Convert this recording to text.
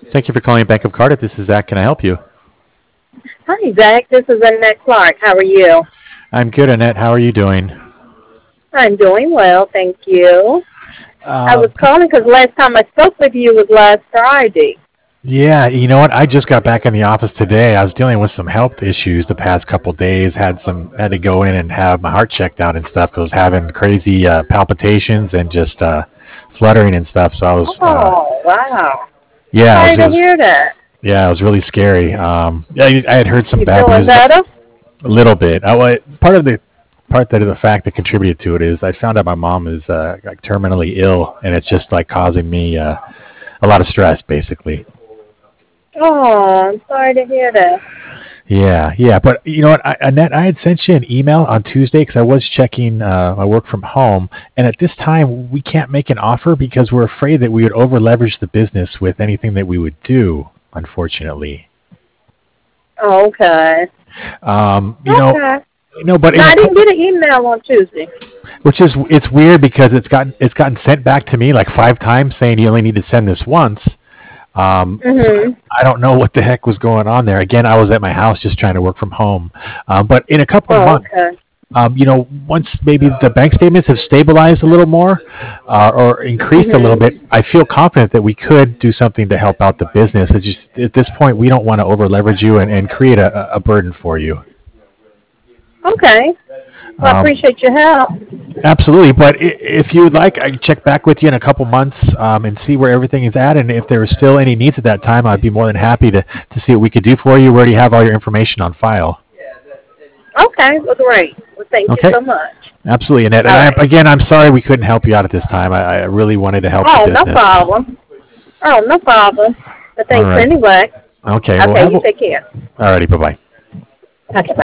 Thank you for calling Bank of Cardiff. This is Zach. Can I help you? Hi, Zach. This is Annette Clark. How are you? I'm good, Annette. How are you doing? I'm doing well, thank you. I Uh, was calling because last time I spoke with you was last Friday. yeah, you know what? I just got back in the office today. I was dealing with some health issues the past couple days. Had to go in and have my heart checked out and stuff. 'Cause I was having crazy palpitations and just fluttering and stuff. So I was, Oh, wow. yeah, Sorry to hear that. it was really scary. Yeah, I had heard some You bad feeling news about better? a little bit. Part that of the fact that contributed to it is I found out my mom is like terminally ill, and it's just like causing me a lot of stress, basically. Oh, I'm sorry to hear that. Yeah, yeah, but you know what, Annette, I had sent you an email on Tuesday because I was checking my work from home, and at this time we can't make an offer because we're afraid that we would over leverage the business with anything that we would do. Unfortunately, Okay. um, you know, Okay. but No, in a I didn't couple, get an email on Tuesday. which is it's weird because it's gotten sent back to me like 5 times saying you only need to send this once. So Mm-hmm. I don't know what the heck was going on there. Again, I was at my house just trying to work from home. But in a couple Oh, months, okay. once maybe the bank statements have stabilized a little more or increased a little Mm-hmm. bit, I feel confident that we could do something to help out the business. It's just at this point, we don't want to over leverage you and create a burden for you. Okay. Well, I Um, appreciate your help. Absolutely, but if you would like, I can check back with you in a couple months and see where everything is at, and if there are still any needs at that time, I'd be more than happy to see what we could do for you. We already have all your information on file. Okay. Well, great. Well, thank you Okay, so much. absolutely, Annette. And All right. I'm sorry we couldn't help you out at this time. I really wanted to help the Oh, no business. problem. Oh, no problem. But All thanks right. anyway. Okay. Well, Okay, have you a. take care. Alrighty. Bye bye. Okay, bye.